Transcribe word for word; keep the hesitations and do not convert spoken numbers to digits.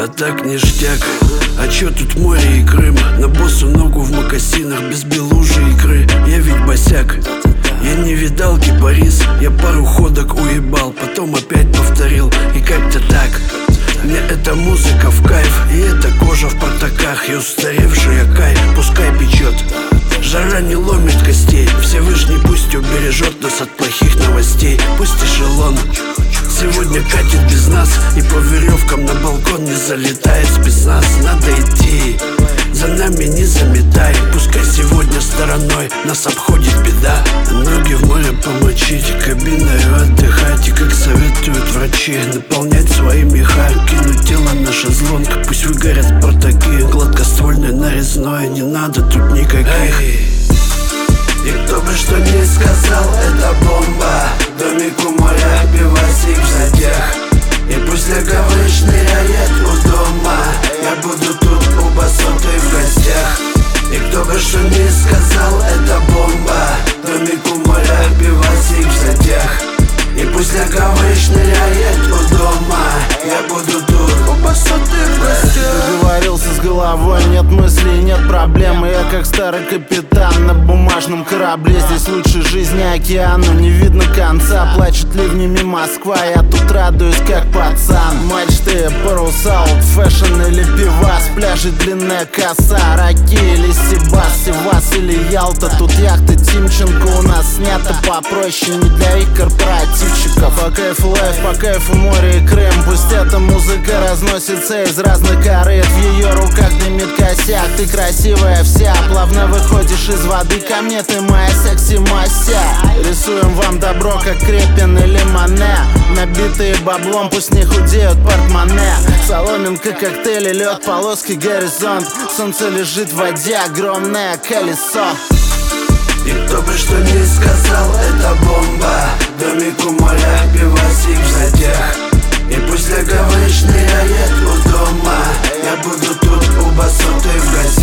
А так ништяк. А чё тут море и Крым? На босу ногу в мокасинах, без белужи икры. Я ведь босяк. Я не видал кипарис. Я пару ходок уебал, потом опять повторил. И как-то так. Мне эта музыка в кайф. И эта кожа в портаках. И устаревшая кайф, пускай печет. Жара не ломит костей. Всевышний пусть убережет нас от плохих новостей. Пусть эшелон сегодня катит без нас, и по веревкам на балкон не залетает спецназ. Надо идти, за нами не заметай. Пускай сегодня стороной нас обходит беда. Ноги в море помочить, кабиною отдыхать. И как советуют врачи, наполнять свои меха. Кинуть тело на шезлонг, пусть выгорят спартаки. Гладкоствольный нарезной, не надо тут никаких. И кто бы что ни сказал, это бомба. Домик у моря, пивасик в затях. И пусть легавый шныряет у дома, я буду тут у басоты в гостях. И кто бы что ни сказал, это бомба. Домик у моря, пивасик в затях. И пусть легавый шныряет у дома, я буду тут у басоты в гостях. Договорился с головой, нет мыслей, нет проблем. Я как старый капитан на бумажном корабле. Здесь лучше жизни океану, не видно конца. Плачет ливнями Москва, я тут радуюсь как пацан. Мачты, паруса, фэшн или пивас. Пляжи, длинная коса, раки или Сибас, Севас или Ялта. Тут яхты Тимченко у нас снята попроще, не для их корпоративчиков. По кайфу лайф, по кайфу море и Крым. Пусть эта музыка разносится из разных корыт. В ее руках дымит косяк. Ты красивая вся, плавно выходишь из воды. Ко мне ты моя секси-мася. Рисуем вам добро, как Крепин или Мане. Набитые баблом, пусть не худеют портмоне. Соломинка, коктейли, лед, полоски, горизонт. Солнце лежит в воде, огромное колесо. И кто бы что ни сказал, это бомба. Домик у моря, пивасик в затях. И пусть легавый шныряет у дома, я буду тут у басоты в гостях.